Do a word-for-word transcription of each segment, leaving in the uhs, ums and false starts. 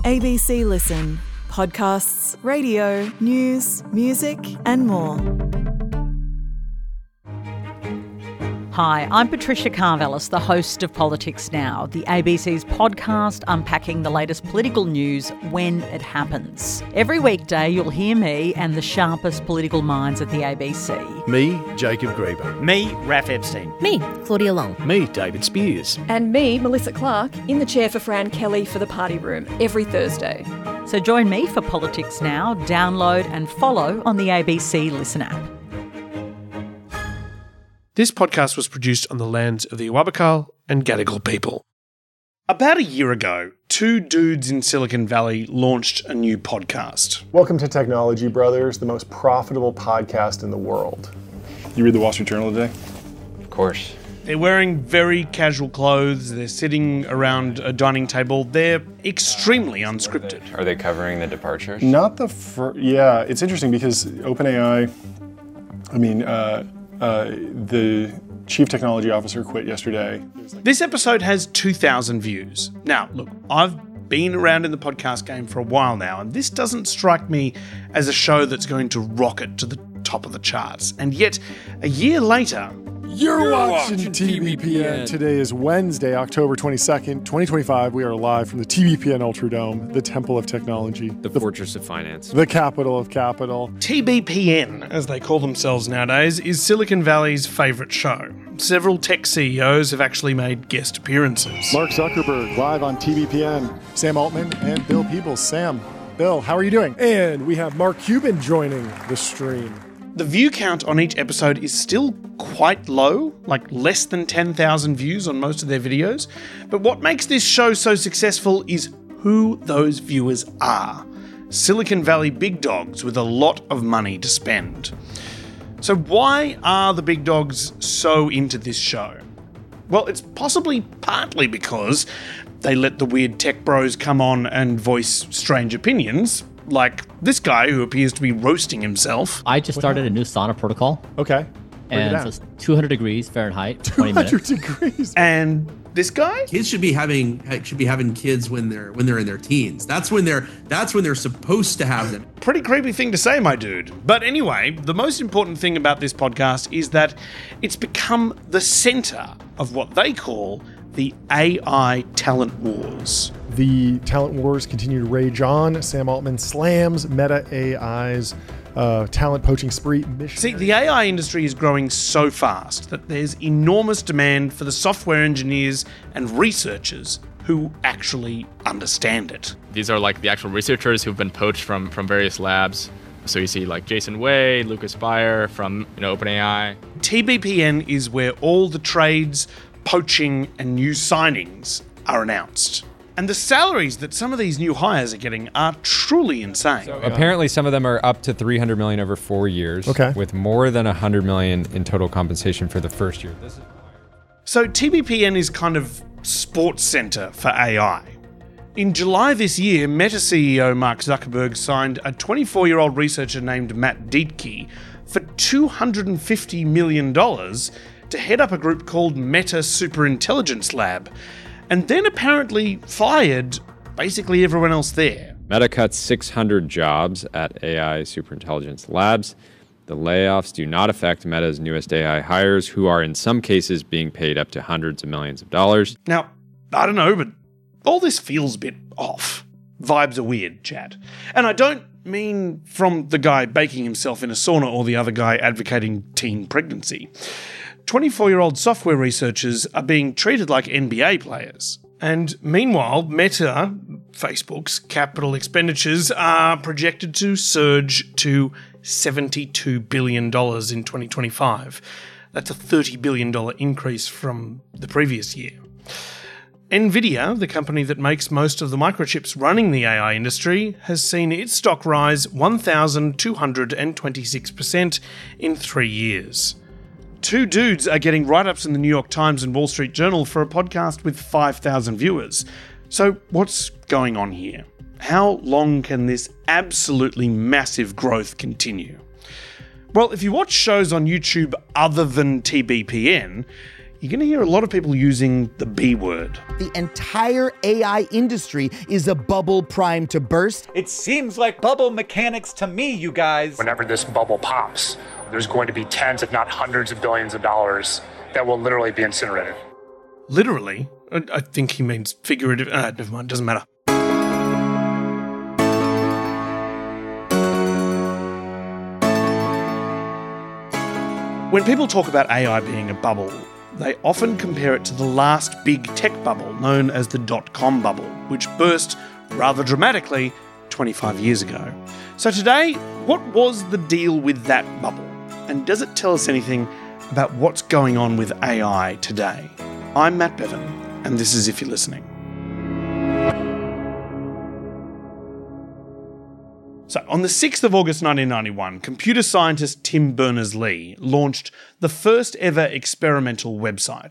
A B C Listen. Podcasts, radio, news, music and more. Hi, I'm Patricia Karvelis, the host of Politics Now, the A B C's podcast unpacking the latest political news when it happens. Every weekday you'll hear me and the sharpest political minds at the A B C. Me, Jacob Grieber. Me, Raph Epstein. Me, Claudia Long. Me, David Spears. And me, Melissa Clark, in the chair for Fran Kelly for The Party Room every Thursday. So join me for Politics Now, download and follow on the A B C Listen app. This podcast was produced on the lands of the Awabakal and Gadigal people. About a year ago, two dudes in Silicon Valley launched a new podcast. Welcome to Technology Brothers, the most profitable podcast in the world. You read the Wall Street Journal today? Of course. They're wearing very casual clothes, they're sitting around a dining table, they're extremely unscripted. Are they, are they covering the departures? Not the first, yeah, it's interesting because OpenAI, I mean, uh, uh, the chief technology officer quit yesterday. This episode has two thousand views. Now, look, I've been around in the podcast game for a while now, and this doesn't strike me as a show that's going to rocket to the top of the charts. And yet, a year later, You're, You're watching, watching T B P N. Today is Wednesday, October twenty-second, twenty twenty-five. We are live from the T B P N Ultradome, the Temple of Technology. The, the Fortress of Finance. The capital of capital. T B P N, as they call themselves nowadays, is Silicon Valley's favourite show. Several tech C E Os have actually made guest appearances. Mark Zuckerberg, live on T B P N. Sam Altman and Bill Peebles. Sam, Bill, how are you doing? And we have Mark Cuban joining the stream. The view count on each episode is still quite low, like less than ten thousand views on most of their videos. But what makes this show so successful is who those viewers are. Silicon Valley big dogs with a lot of money to spend. So why are the big dogs so into this show? Well, it's possibly partly because they let the weird tech bros come on and voice strange opinions, like this guy who appears to be roasting himself. I just started a new sauna protocol. Okay. And so it's two hundred degrees Fahrenheit, twenty minutes. two hundred degrees. And this guy? Kids should be having should be having kids when they're when they're in their teens. That's when they're that's when they're supposed to have them. Pretty creepy thing to say, my dude. But anyway, the most important thing about this podcast is that it's become the center of what they call the A I talent wars. The talent wars continue to rage on. Sam Altman slams Meta A I's uh, talent poaching spree. See, the A I industry is growing so fast that there's enormous demand for the software engineers and researchers who actually understand it. These are like the actual researchers who've been poached from, from various labs. So you see like Jason Wei, Lucas Bayer from you know OpenAI. T B P N is where all the trades, poaching and new signings are announced. And the salaries that some of these new hires are getting are truly insane. So apparently some of them are up to three hundred million dollars over four years, okay, with more than one hundred million dollars in total compensation for the first year. This is so T B P N is kind of sports center for A I. In July this year, Meta C E O Mark Zuckerberg signed a twenty-four-year-old researcher named Matt Dietke for two hundred fifty million dollars to head up a group called Meta Superintelligence Lab, and then apparently fired basically everyone else there. Meta cuts six hundred jobs at A I Superintelligence Labs. The layoffs do not affect Meta's newest A I hires, who are in some cases being paid up to hundreds of millions of dollars. Now, I don't know, but all this feels a bit off. Vibes are weird, Chad. And I don't mean from the guy baking himself in a sauna or the other guy advocating teen pregnancy. twenty-four-year-old software researchers are being treated like N B A players. And meanwhile, Meta, Facebook's capital expenditures are projected to surge to seventy-two billion dollars in twenty twenty-five. That's a thirty billion dollars increase from the previous year. Nvidia, the company that makes most of the microchips running the A I industry, has seen its stock rise one thousand two hundred twenty-six percent in three years. Two dudes are getting write-ups in the New York Times and Wall Street Journal for a podcast with five thousand viewers. So what's going on here? How long can this absolutely massive growth continue? Well, if you watch shows on YouTube other than T B P N, you're going to hear a lot of people using the B word. The entire A I industry is a bubble primed to burst. It seems like bubble mechanics to me, you guys. Whenever this bubble pops, there's going to be tens, if not hundreds of billions of dollars that will literally be incinerated. Literally? I, I think he means figurative. Uh, never mind, doesn't matter. When people talk about A I being a bubble, they often compare it to the last big tech bubble known as the dot-com bubble, which burst rather dramatically twenty-five years ago. So today, what was the deal with that bubble? And does it tell us anything about what's going on with A I today? I'm Matt Bevan, and this is If You're Listening. So, on the sixth of August nineteen ninety-one, computer scientist Tim Berners-Lee launched the first ever experimental website.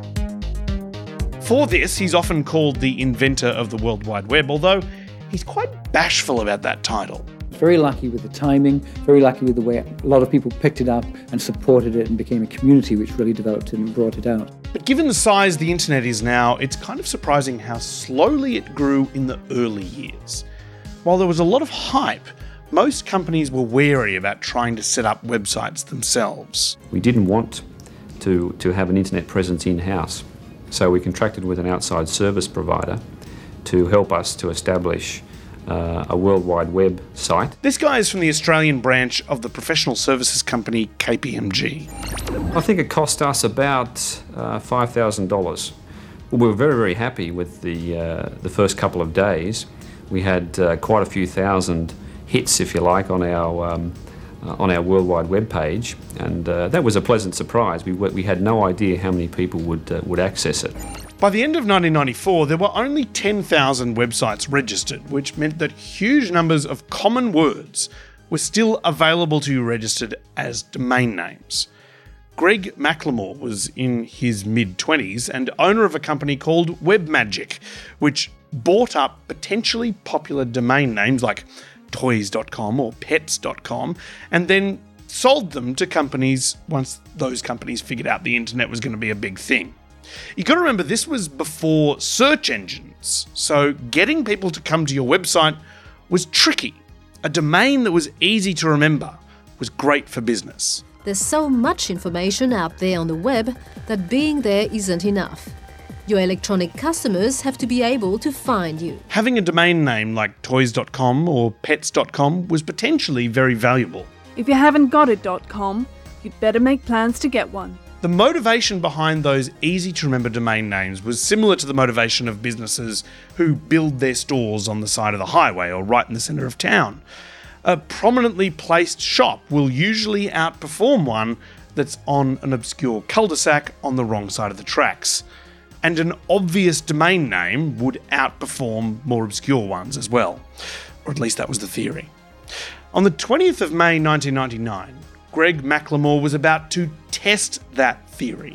For this, he's often called the inventor of the World Wide Web, although he's quite bashful about that title. Very lucky with the timing, very lucky with the way a lot of people picked it up and supported it and became a community which really developed it and brought it out. But given the size the internet is now, it's kind of surprising how slowly it grew in the early years. While there was a lot of hype, most companies were wary about trying to set up websites themselves. We didn't want to, to have an internet presence in-house, so we contracted with an outside service provider to help us to establish uh, a World Wide Web site. This guy is from the Australian branch of the professional services company K P M G. I think it cost us about uh, five thousand dollars. We were very, very happy with the, uh, the first couple of days. We had uh, quite a few thousand hits, if you like, on our um, uh, on our World Wide Web page, and uh, that was a pleasant surprise. We we had no idea how many people would uh, would access it. By the end of nineteen ninety-four, there were only ten thousand websites registered, which meant that huge numbers of common words were still available to be registered as domain names. Greg McLemore was in his mid-twenties and owner of a company called WebMagic, which bought up potentially popular domain names like toys dot com or pets dot com and then sold them to companies once those companies figured out the internet was going to be a big thing. You've got to remember, this was before search engines, so getting people to come to your website was tricky. A domain that was easy to remember was great for business. There's so much information out there on the web that being there isn't enough. Your electronic customers have to be able to find you. Having a domain name like toys dot com or pets dot com was potentially very valuable. If you haven't got a .com, you'd better make plans to get one. The motivation behind those easy-to-remember domain names was similar to the motivation of businesses who build their stores on the side of the highway or right in the centre of town. A prominently placed shop will usually outperform one that's on an obscure cul-de-sac on the wrong side of the tracks. And an obvious domain name would outperform more obscure ones as well. Or at least that was the theory. On the twentieth of May nineteen ninety-nine, Greg McLemore was about to test that theory.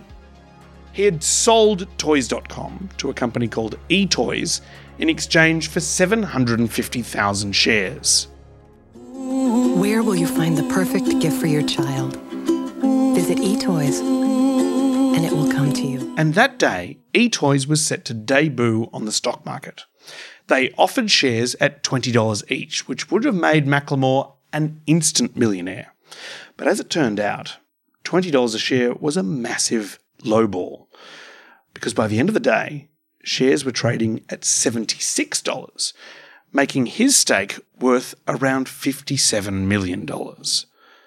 He had sold toys dot com to a company called eToys in exchange for seven hundred fifty thousand shares. Where will you find the perfect gift for your child? Visit eToys, and it will come to you. And that day, eToys was set to debut on the stock market. They offered shares at twenty dollars each, which would have made McLemore an instant millionaire. But as it turned out, twenty dollars a share was a massive lowball, because by the end of the day, shares were trading at seventy-six dollars, making his stake worth around fifty-seven million dollars.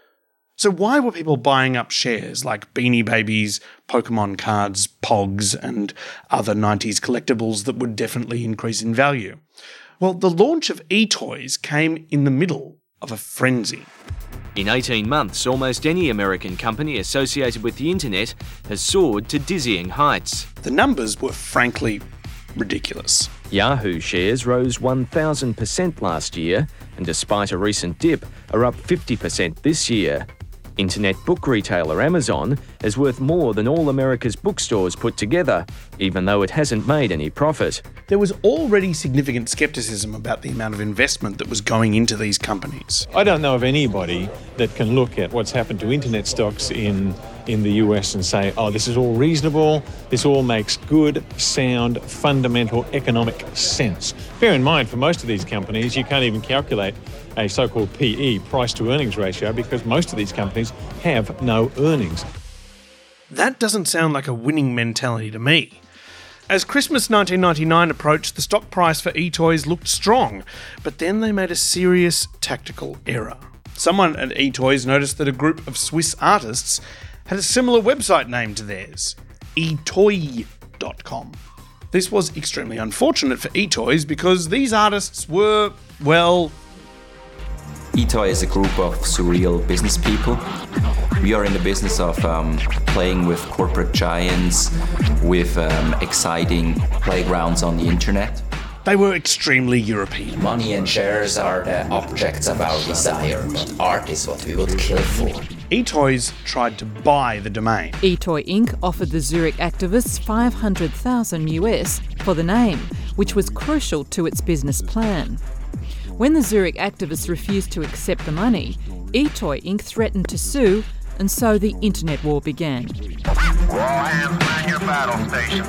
So why were people buying up shares like Beanie Babies, Pokemon cards, Pogs, and other nineties collectibles that would definitely increase in value? Well, the launch of eToys came in the middle of a frenzy. In eighteen months, almost any American company associated with the internet has soared to dizzying heights. The numbers were frankly ridiculous. Yahoo shares rose one thousand percent last year, and despite a recent dip, are up fifty percent this year. Internet book retailer Amazon is worth more than all America's bookstores put together, even though it hasn't made any profit. There was already significant skepticism about the amount of investment that was going into these companies. I don't know of anybody that can look at what's happened to internet stocks in in the U S and say, oh, this is all reasonable, this all makes good, sound, fundamental economic sense. Bear in mind, for most of these companies, you can't even calculate a so-called P E, price to earnings ratio, because most of these companies have no earnings. That doesn't sound like a winning mentality to me. As Christmas nineteen ninety-nine approached, the stock price for eToys looked strong, but then they made a serious tactical error. Someone at eToys noticed that a group of Swiss artists had a similar website name to theirs, e toy dot com. This was extremely unfortunate for eToys because these artists were, well... eToy is a group of surreal business people. We are in the business of um, playing with corporate giants, with um, exciting playgrounds on the internet. They were extremely European. Money and shares are the objects of our desire, but art is what we would kill for. eToys tried to buy the domain. eToy Incorporated offered the Zurich activists five hundred thousand U S for the name, which was crucial to its business plan. When the Zurich activists refused to accept the money, eToy Incorporated threatened to sue, and so the internet war began. All hands man your battle station.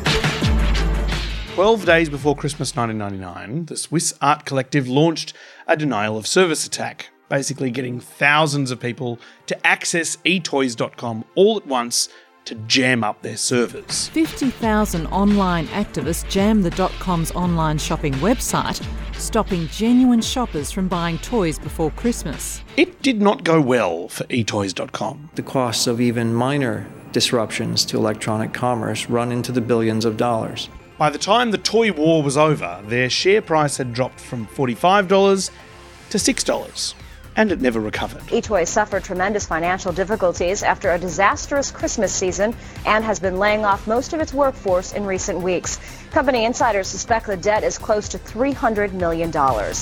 Twelve days before Christmas nineteen ninety-nine, the Swiss art collective launched a denial of service attack, basically getting thousands of people to access e toys dot com all at once to jam up their servers. fifty thousand online activists jammed the .com's online shopping website, stopping genuine shoppers from buying toys before Christmas. It did not go well for e toys dot com. The costs of even minor disruptions to electronic commerce run into the billions of dollars. By the time the toy war was over, their share price had dropped from forty-five dollars to six dollars, and it never recovered. eToys suffered tremendous financial difficulties after a disastrous Christmas season and has been laying off most of its workforce in recent weeks. Company insiders suspect the debt is close to three hundred million dollars.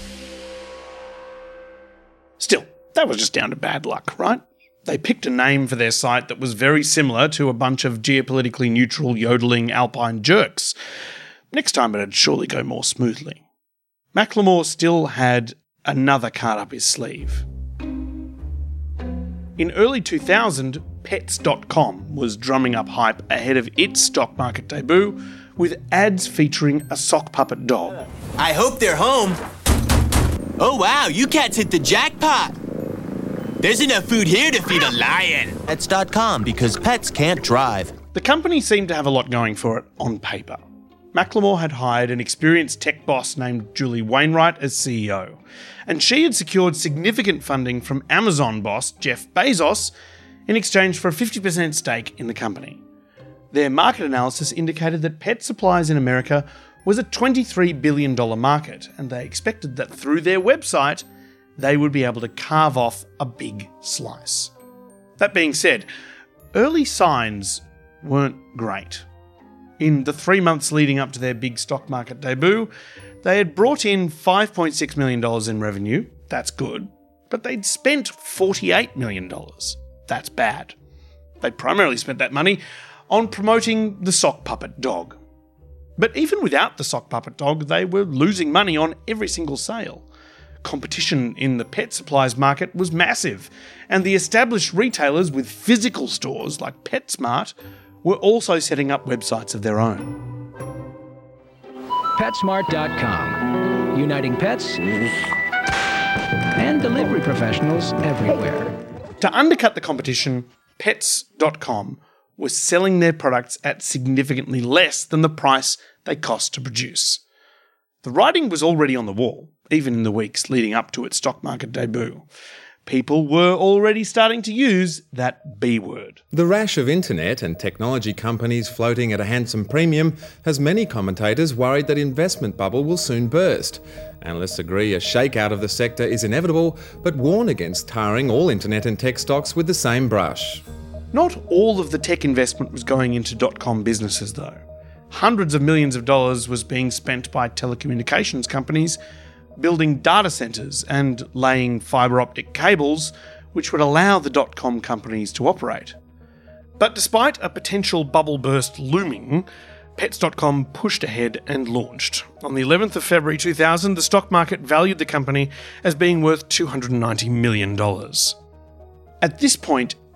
Still, that was just down to bad luck, right? They picked a name for their site that was very similar to a bunch of geopolitically neutral yodeling alpine jerks. Next time it'd surely go more smoothly. Macklemore still had another card up his sleeve. In early two thousand, pets dot com was drumming up hype ahead of its stock market debut with ads featuring a sock puppet dog. I hope they're home. Oh wow, you cats hit the jackpot. There's enough food here to feed a lion. Pets dot com, because pets can't drive. The company seemed to have a lot going for it on paper. Macklemore had hired an experienced tech boss named Julie Wainwright as C E O, and she had secured significant funding from Amazon boss Jeff Bezos in exchange for a fifty percent stake in the company. Their market analysis indicated that pet supplies in America was a twenty-three billion dollars market, and they expected that through their website, they would be able to carve off a big slice. That being said, early signs weren't great. In the three months leading up to their big stock market debut, they had brought in five point six million dollars in revenue. That's good. But they'd spent forty-eight million dollars. That's bad. They primarily spent that money on promoting the sock puppet dog. But even without the sock puppet dog, they were losing money on every single sale. Competition in the pet supplies market was massive, and the established retailers with physical stores like PetSmart were also setting up websites of their own. PetSmart dot com, uniting pets and delivery professionals everywhere. To undercut the competition, Pets dot com was selling their products at significantly less than the price they cost to produce. The writing was already on the wall, even in the weeks leading up to its stock market debut. People were already starting to use that B word. The rash of internet and technology companies floating at a handsome premium has many commentators worried that investment bubble will soon burst. Analysts agree a shakeout of the sector is inevitable, but warn against tarring all internet and tech stocks with the same brush. Not all of the tech investment was going into dot-com businesses, though. Hundreds of millions of dollars was being spent by telecommunications companies building data centres and laying fibre optic cables which would allow the dot-com companies to operate. But despite a potential bubble burst looming, Pets dot com pushed ahead and launched. On the eleventh of February two thousand, the stock market valued the company as being worth two hundred ninety million dollars. At this point,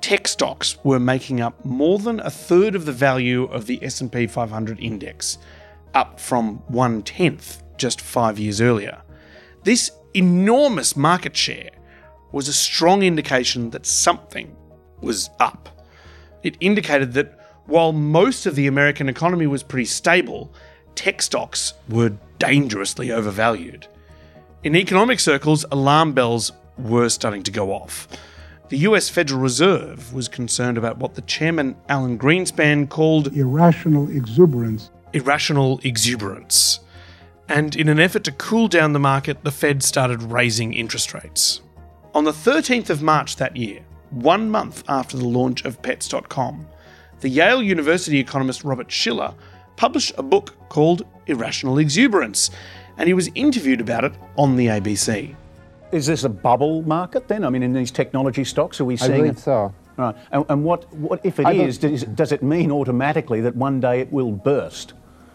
tech stocks were making up more than a third of the value of the S and P five hundred index, up from one-tenth just five years earlier. This enormous market share was a strong indication that something was up. It indicated that while most of the American economy was pretty stable, tech stocks were dangerously overvalued. In economic circles, alarm bells were starting to go off. The U S Federal Reserve was concerned about what the chairman, Alan Greenspan, called irrational exuberance. Irrational exuberance. And in an effort to cool down the market, the Fed started raising interest rates. On the thirteenth of March that year, one month after the launch of Pets dot com, the Yale University economist Robert Shiller published a book called Irrational Exuberance, and he was interviewed about it on the A B C. Is this a bubble market then? I mean, in these technology stocks, are we seeing... I believe it? so. Right. And, and what, what if it I is, does, does it mean automatically that one day it will burst?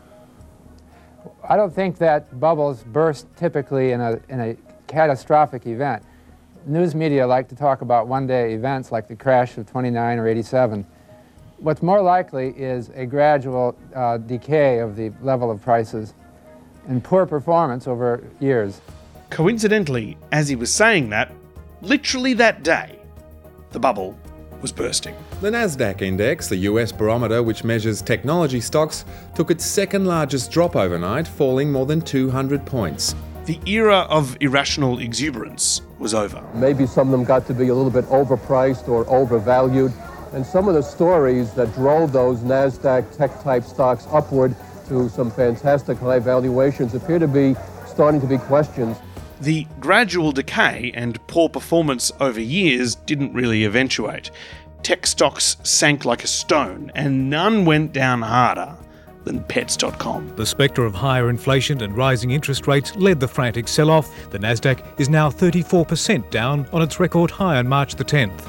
I don't think that bubbles burst typically in a, in a catastrophic event. News media like to talk about one-day events like the crash of twenty-nine or eighty-seven. What's more likely is a gradual uh, decay of the level of prices and poor performance over years. Coincidentally, as he was saying that, literally that day, the bubble was bursting. The Nasdaq index, the U S barometer which measures technology stocks, took its second largest drop overnight, falling more than two hundred points. The era of irrational exuberance was over. Maybe some of them got to be a little bit overpriced or overvalued, and some of the stories that drove those Nasdaq tech-type stocks upward to some fantastic high valuations appear to be starting to be questioned. The gradual decay and poor performance over years didn't really eventuate. Tech stocks sank like a stone, and none went down harder than Pets dot com. The spectre of higher inflation and rising interest rates led the frantic sell-off. The Nasdaq is now thirty-four percent down on its record high on March the tenth.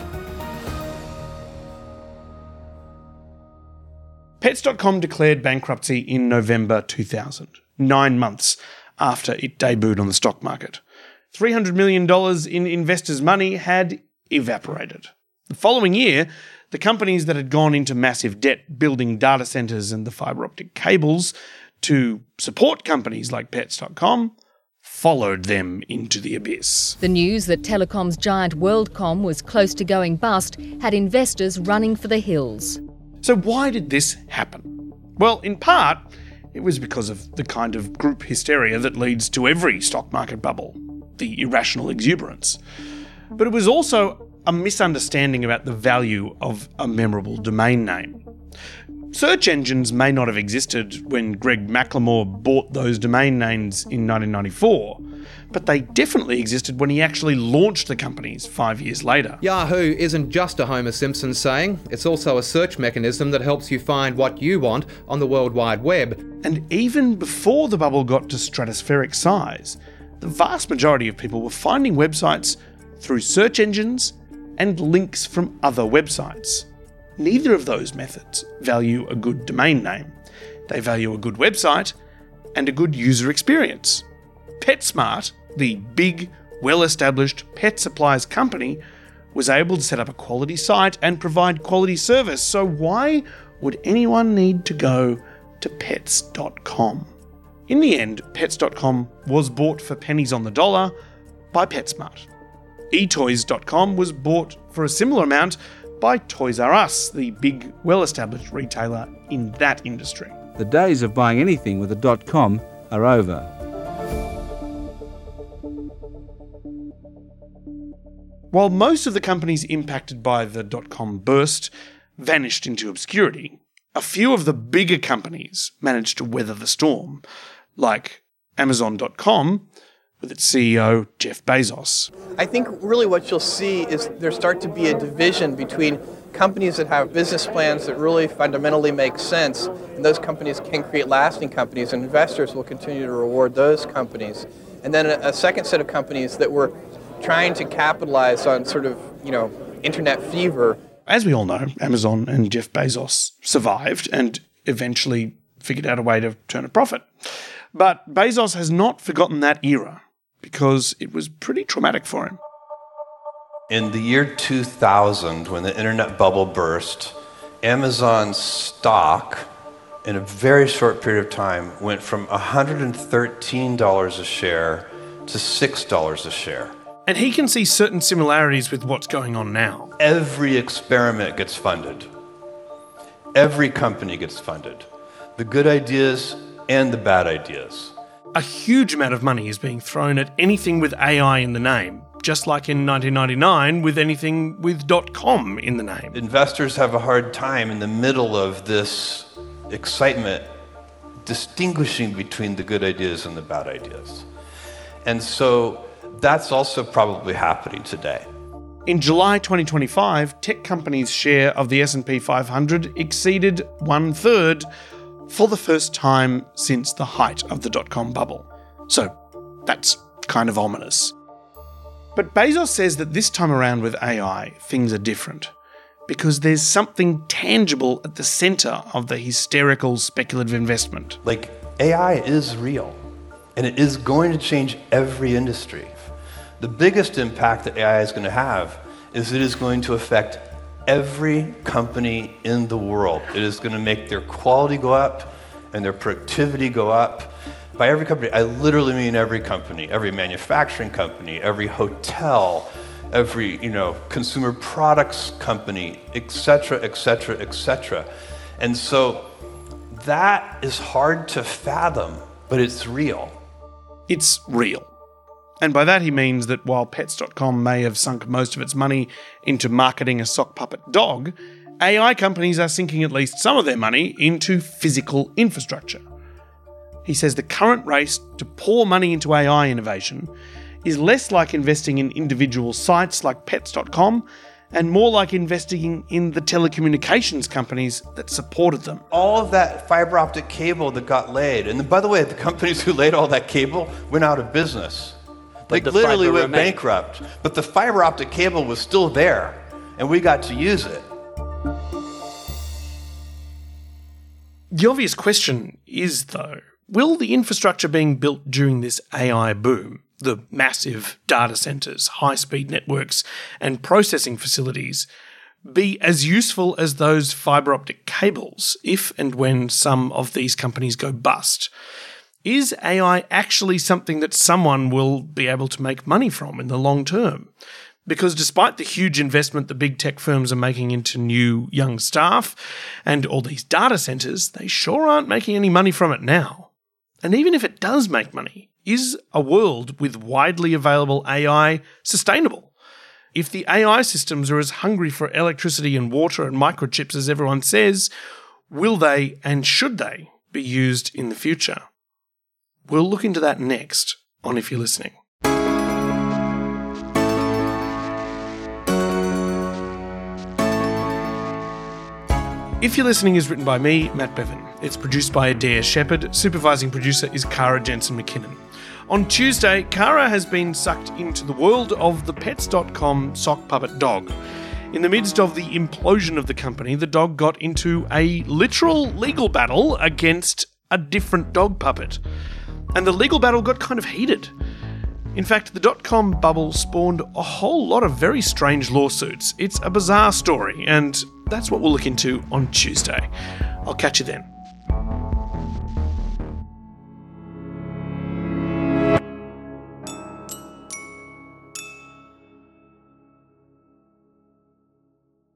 Pets dot com declared bankruptcy in November two thousand, nine months after it debuted on the stock market. three hundred million dollars in investors' money had evaporated. The following year, the companies that had gone into massive debt building data centers and the fiber optic cables to support companies like Pets dot com followed them into the abyss. The news that telecoms giant WorldCom was close to going bust had investors running for the hills. So why did this happen? Well, in part, it was because of the kind of group hysteria that leads to every stock market bubble, the irrational exuberance. But it was also a misunderstanding about the value of a memorable domain name. Search engines may not have existed when Greg McLemore bought those domain names in nineteen ninety-four, but they definitely existed when he actually launched the companies five years later. Yahoo isn't just a Homer Simpson saying, it's also a search mechanism that helps you find what you want on the World Wide Web. And even before the bubble got to stratospheric size, the vast majority of people were finding websites through search engines and links from other websites. Neither of those methods value a good domain name. They value a good website and a good user experience. PetSmart, the big, well-established pet supplies company, was able to set up a quality site and provide quality service, so why would anyone need to go to Pets dot com? In the end, Pets dot com was bought for pennies on the dollar by PetSmart. e toys dot com was bought for a similar amount by Toys R Us, the big, well-established retailer in that industry. The days of buying anything with a .com are over. While most of the companies impacted by the .com burst vanished into obscurity, a few of the bigger companies managed to weather the storm, like Amazon dot com, with its C E O, Jeff Bezos. I think really what you'll see is there start to be a division between companies that have business plans that really fundamentally make sense, and those companies can create lasting companies, and investors will continue to reward those companies. And then a, a second set of companies that were trying to capitalize on sort of, you know, internet fever. As we all know, Amazon and Jeff Bezos survived and eventually figured out a way to turn a profit. But Bezos has not forgotten that era, because it was pretty traumatic for him. In the year two thousand, when the internet bubble burst, Amazon's stock, in a very short period of time, went from one hundred thirteen dollars a share to six dollars a share. And he can see certain similarities with what's going on now. Every experiment gets funded. Every company gets funded. The good ideas and the bad ideas. A huge amount of money is being thrown at anything with A I in the name, just like in nineteen ninety-nine with anything with .com in the name. Investors have a hard time in the middle of this excitement distinguishing between the good ideas and the bad ideas. And so that's also probably happening today. In July twenty twenty-five, tech companies' share of the S and P five hundred exceeded one-third for the first time since the height of the dot-com bubble. So that's kind of ominous. But Bezos says that this time around with A I, things are different, because there's something tangible at the centre of the hysterical speculative investment. Like, A I is real, and it is going to change every industry. The biggest impact that A I is going to have is it is going to affect every company in the world. It is going to make their quality go up and their productivity go up. By every company, I literally mean every company, every manufacturing company, every hotel, every, you know, consumer products company, et cetera, et cetera, et cetera. And so that is hard to fathom, but it's real. It's real. And by that he means that while Pets dot com may have sunk most of its money into marketing a sock puppet dog, A I companies are sinking at least some of their money into physical infrastructure. He says the current race to pour money into A I innovation is less like investing in individual sites like Pets dot com and more like investing in the telecommunications companies that supported them. All of that fiber optic cable that got laid, and by the way, the companies who laid all that cable went out of business. Like literally went bankrupt, but the fiber optic cable was still there, and we got to use it. The obvious question is, though, will the infrastructure being built during this A I boom, the massive data centres, high-speed networks, and processing facilities, be as useful as those fibre optic cables if and when some of these companies go bust? Is A I actually something that someone will be able to make money from in the long term? Because despite the huge investment the big tech firms are making into new young staff and all these data centres, they sure aren't making any money from it now. And even if it does make money, is a world with widely available A I sustainable? If the A I systems are as hungry for electricity and water and microchips as everyone says, will they and should they be used in the future? We'll look into that next on If You're Listening. If You're Listening is written by me, Matt Bevan. It's produced by Adair Shepherd. Supervising producer is Cara Jensen McKinnon. On Tuesday, Cara has been sucked into the world of the Pets dot com sock puppet dog. In the midst of the implosion of the company, the dog got into a literal legal battle against a different dog puppet. And the legal battle got kind of heated. In fact, the dot-com bubble spawned a whole lot of very strange lawsuits. It's a bizarre story, and that's what we'll look into on Tuesday. I'll catch you then.